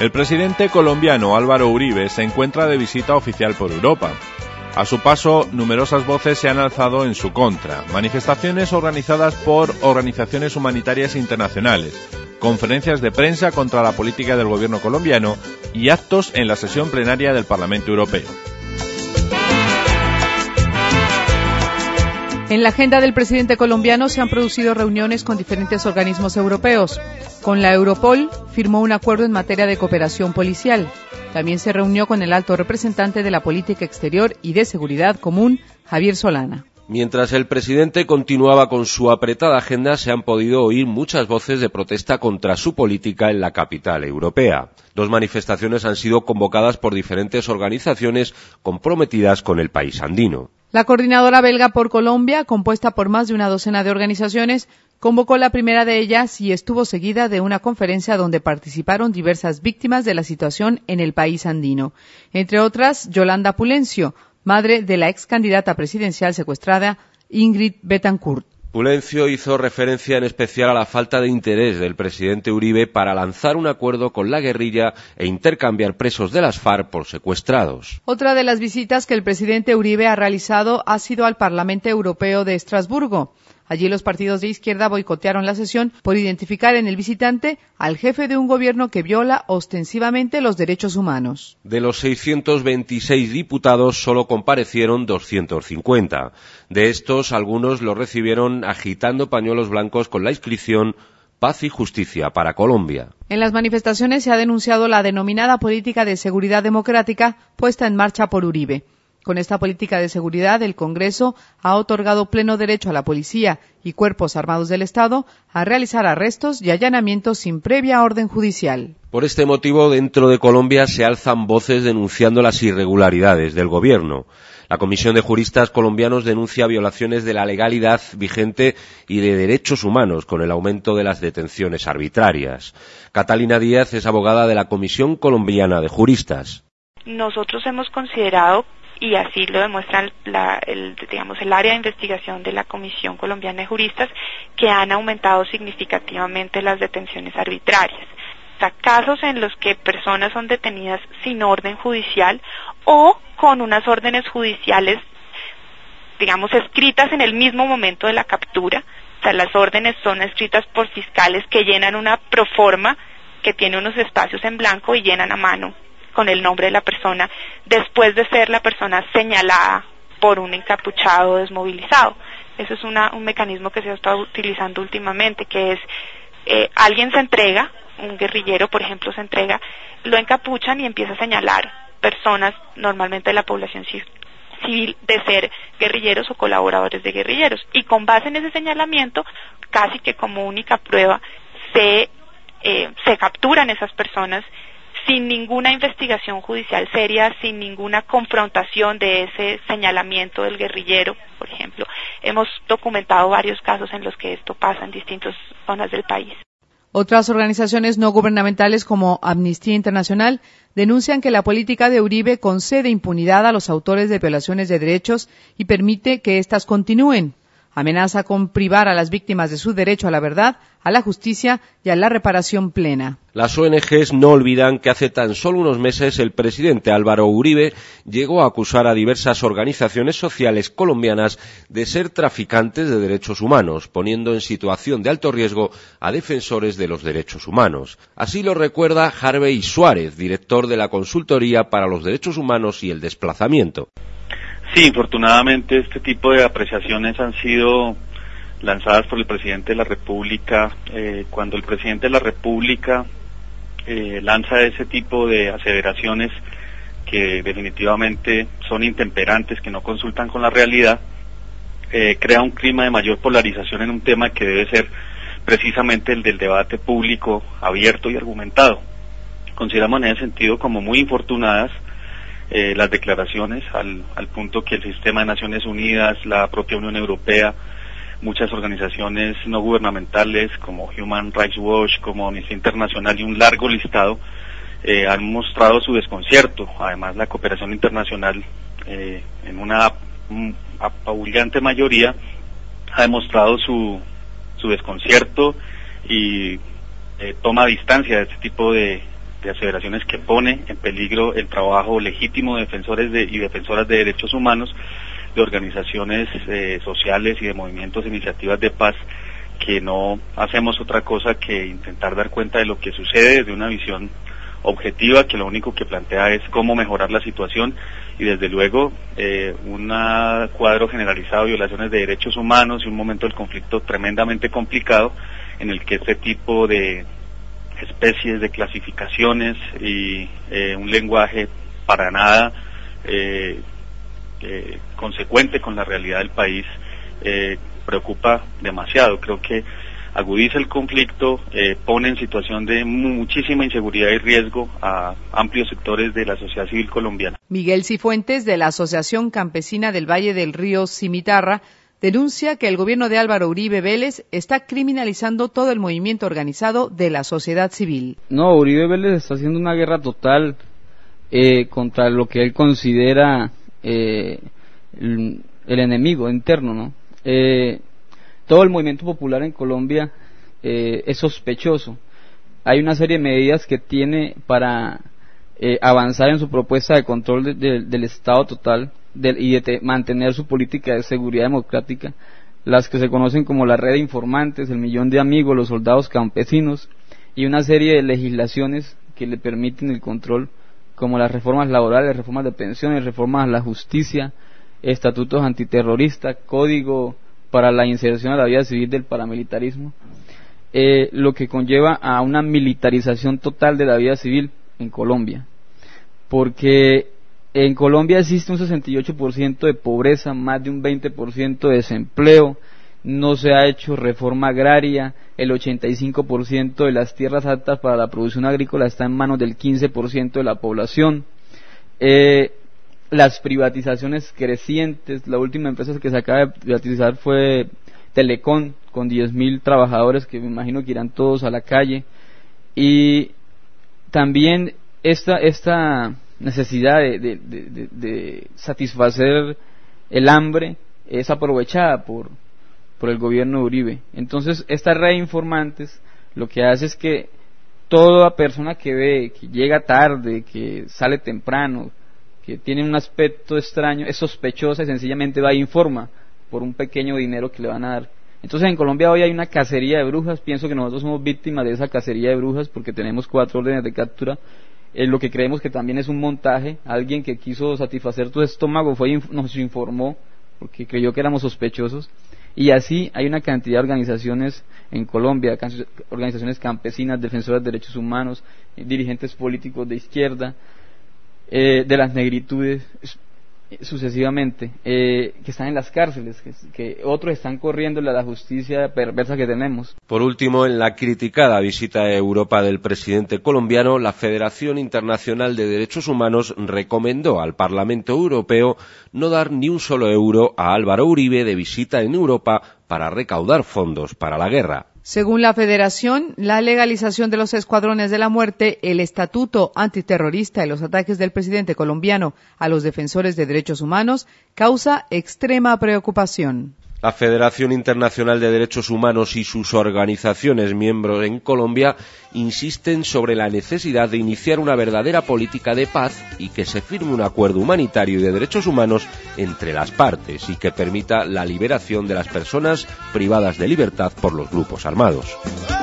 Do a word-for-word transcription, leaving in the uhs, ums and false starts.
El presidente colombiano Álvaro Uribe se encuentra de visita oficial por Europa. A su paso, numerosas voces se han alzado en su contra. Manifestaciones organizadas por organizaciones humanitarias internacionales, conferencias de prensa contra la política del gobierno colombiano y actos en la sesión plenaria del Parlamento Europeo. En la agenda del presidente colombiano se han producido reuniones con diferentes organismos europeos. Con la Europol firmó un acuerdo en materia de cooperación policial. También se reunió con el alto representante de la política exterior y de seguridad común, Javier Solana. Mientras el presidente continuaba con su apretada agenda, se han podido oír muchas voces de protesta contra su política en la capital europea. Dos manifestaciones han sido convocadas por diferentes organizaciones comprometidas con el país andino. La Coordinadora Belga por Colombia, compuesta por más de una docena de organizaciones, convocó la primera de ellas y estuvo seguida de una conferencia donde participaron diversas víctimas de la situación en el país andino. Entre otras, Yolanda Pulencio, madre de la ex candidata presidencial secuestrada Ingrid Betancourt. Pulencio hizo referencia en especial a la falta de interés del presidente Uribe para lanzar un acuerdo con la guerrilla e intercambiar presos de las FARC por secuestrados. Otra de las visitas que el presidente Uribe ha realizado ha sido al Parlamento Europeo de Estrasburgo. Allí los partidos de izquierda boicotearon la sesión por identificar en el visitante al jefe de un gobierno que viola ostensivamente los derechos humanos. De los seiscientos veintiséis diputados solo comparecieron doscientos cincuenta. De estos, algunos los recibieron agitando pañuelos blancos con la inscripción Paz y Justicia para Colombia. En las manifestaciones se ha denunciado la denominada política de seguridad democrática puesta en marcha por Uribe. Con esta política de seguridad, el Congreso ha otorgado pleno derecho a la policía y cuerpos armados del Estado a realizar arrestos y allanamientos sin previa orden judicial. Por este motivo, dentro de Colombia se alzan voces denunciando las irregularidades del gobierno. La Comisión de Juristas Colombianos denuncia violaciones de la legalidad vigente y de derechos humanos con el aumento de las detenciones arbitrarias. Catalina Díaz es abogada de la Comisión Colombiana de Juristas. Nosotros hemos considerado, y así lo demuestra la, el, digamos, el área de investigación de la Comisión Colombiana de Juristas, que han aumentado significativamente las detenciones arbitrarias. O sea, casos en los que personas son detenidas sin orden judicial o con unas órdenes judiciales, digamos, escritas en el mismo momento de la captura. O sea, las órdenes son escritas por fiscales que llenan una proforma que tiene unos espacios en blanco y llenan a mano con el nombre de la persona, después de ser la persona señalada por un encapuchado desmovilizado. Eso es una, un mecanismo que se ha estado utilizando últimamente, que es eh, alguien se entrega, un guerrillero, por ejemplo, se entrega, lo encapuchan y empieza a señalar personas, normalmente de la población civil, de ser guerrilleros o colaboradores de guerrilleros. Y con base en ese señalamiento, casi que como única prueba, se, eh, se capturan esas personas sin ninguna investigación judicial seria, sin ninguna confrontación de ese señalamiento del guerrillero, por ejemplo. Hemos documentado varios casos en los que esto pasa en distintas zonas del país. Otras organizaciones no gubernamentales como Amnistía Internacional denuncian que la política de Uribe concede impunidad a los autores de violaciones de derechos y permite que éstas continúen. Amenaza con privar a las víctimas de su derecho a la verdad, a la justicia y a la reparación plena. Las O N Ges no olvidan que hace tan solo unos meses el presidente Álvaro Uribe llegó a acusar a diversas organizaciones sociales colombianas de ser traficantes de derechos humanos, poniendo en situación de alto riesgo a defensores de los derechos humanos. Así lo recuerda Harvey Suárez, director de la Consultoría para los Derechos Humanos y el Desplazamiento. Sí, infortunadamente este tipo de apreciaciones han sido lanzadas por el presidente de la República. Eh, cuando el presidente de la República eh, lanza ese tipo de aseveraciones que definitivamente son intemperantes, que no consultan con la realidad, eh, crea un clima de mayor polarización en un tema que debe ser precisamente el del debate público, abierto y argumentado. Consideramos en ese sentido como muy infortunadas Eh, las declaraciones al, al punto que el sistema de Naciones Unidas, la propia Unión Europea, muchas organizaciones no gubernamentales como Human Rights Watch, como Amnistía Internacional y un largo listado eh, han mostrado su desconcierto. Además, la cooperación internacional eh, en una um, apabullante mayoría ha demostrado su, su desconcierto y eh, toma distancia de este tipo de de aseveraciones que pone en peligro el trabajo legítimo de defensores de, y defensoras de derechos humanos, de organizaciones eh, sociales y de movimientos e iniciativas de paz, que no hacemos otra cosa que intentar dar cuenta de lo que sucede desde una visión objetiva, que lo único que plantea es cómo mejorar la situación, y desde luego eh, un cuadro generalizado de violaciones de derechos humanos y un momento del conflicto tremendamente complicado en el que este tipo de especies de clasificaciones y eh, un lenguaje para nada eh, eh, consecuente con la realidad del país eh, preocupa demasiado. Creo que agudiza el conflicto, eh, pone en situación de muchísima inseguridad y riesgo a amplios sectores de la sociedad civil colombiana. Miguel Cifuentes, de la Asociación Campesina del Valle del Río Cimitarra, denuncia que el gobierno de Álvaro Uribe Vélez está criminalizando todo el movimiento organizado de la sociedad civil. No, Uribe Vélez está haciendo una guerra total eh, contra lo que él considera eh, el, el enemigo interno, ¿no? Eh, todo el movimiento popular en Colombia eh, es sospechoso. Hay una serie de medidas que tiene para eh, avanzar en su propuesta de control de, de, del Estado total de, y de te, mantener su política de seguridad democrática, las que se conocen como la red de informantes, el millón de amigos, los soldados campesinos, y una serie de legislaciones que le permiten el control, como las reformas laborales, reformas de pensiones, reformas a la justicia, estatutos antiterroristas, código para la inserción a la vida civil del paramilitarismo, eh, lo que conlleva a una militarización total de la vida civil en Colombia, porque en Colombia existe un sesenta y ocho por ciento de pobreza, más de un veinte por ciento de desempleo, no se ha hecho reforma agraria, el ochenta y cinco por ciento de las tierras aptas para la producción agrícola está en manos del quince por ciento de la población, eh, las privatizaciones crecientes, la última empresa que se acaba de privatizar fue Telecom, con diez mil trabajadores que me imagino que irán todos a la calle, y también esta, esta necesidad de, de, de, de satisfacer el hambre es aprovechada por, por el gobierno de Uribe. Entonces esta red de informantes lo que hace es que toda persona que ve, que llega tarde, que sale temprano, que tiene un aspecto extraño, es sospechosa y sencillamente va e informa por un pequeño dinero que le van a dar. Entonces en Colombia hoy hay una cacería de brujas. Pienso que nosotros somos víctimas de esa cacería de brujas porque tenemos cuatro órdenes de captura, eh, lo que creemos que también es un montaje. Alguien que quiso satisfacer tu estómago fue y nos informó porque creyó que éramos sospechosos, y así hay una cantidad de organizaciones en Colombia, organizaciones campesinas, defensoras de derechos humanos, eh, dirigentes políticos de izquierda, Eh, de las negritudes sucesivamente, eh, que están en las cárceles, que, que otros están corriéndole a la justicia perversa que tenemos. Por último, en la criticada visita a Europa del presidente colombiano, la Federación Internacional de Derechos Humanos recomendó al Parlamento Europeo no dar ni un solo euro a Álvaro Uribe de visita en Europa para recaudar fondos para la guerra. Según la Federación, la legalización de los escuadrones de la muerte, el estatuto antiterrorista y los ataques del presidente colombiano a los defensores de derechos humanos causa extrema preocupación. La Federación Internacional de Derechos Humanos y sus organizaciones miembros en Colombia insisten sobre la necesidad de iniciar una verdadera política de paz y que se firme un acuerdo humanitario y de derechos humanos entre las partes y que permita la liberación de las personas privadas de libertad por los grupos armados.